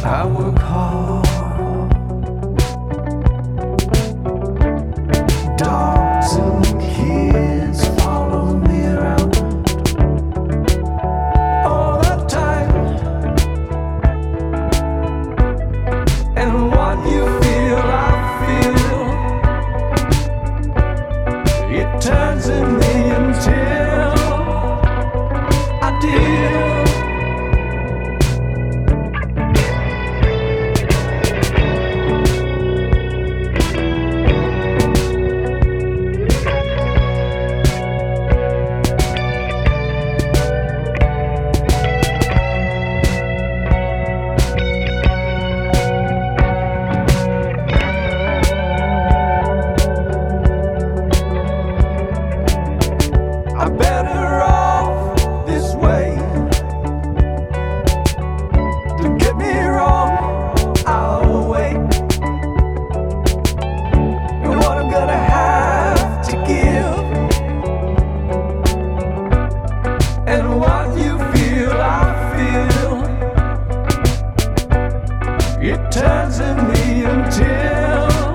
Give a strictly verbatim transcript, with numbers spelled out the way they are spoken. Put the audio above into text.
I work hard. Dogs and kids follow me around all the time. And what you feel, I feel. It turns in me until I deal. I'm better off this way. Don't get me wrong, I'll wait. And what I'm gonna have to give, and what you feel, I feel. It turns in me until